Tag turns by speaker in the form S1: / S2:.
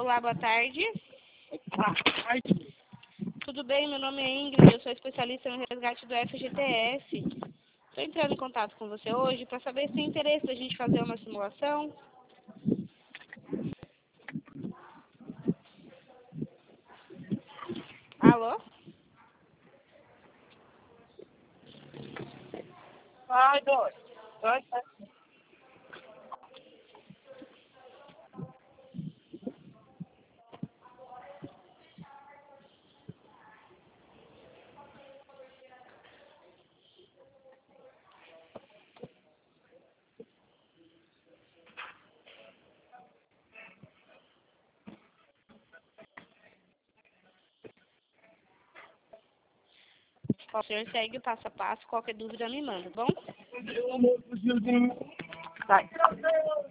S1: Olá, boa tarde.
S2: Ai,
S1: Tudo bem? Meu nome é Ingrid, eu sou especialista no resgate do FGTS. Estou entrando em contato com você hoje para saber se tem interesse da gente fazer uma simulação. Alô?
S2: dois.
S1: O senhor segue o passo a passo, qualquer dúvida me manda, tá bom?
S2: Vai.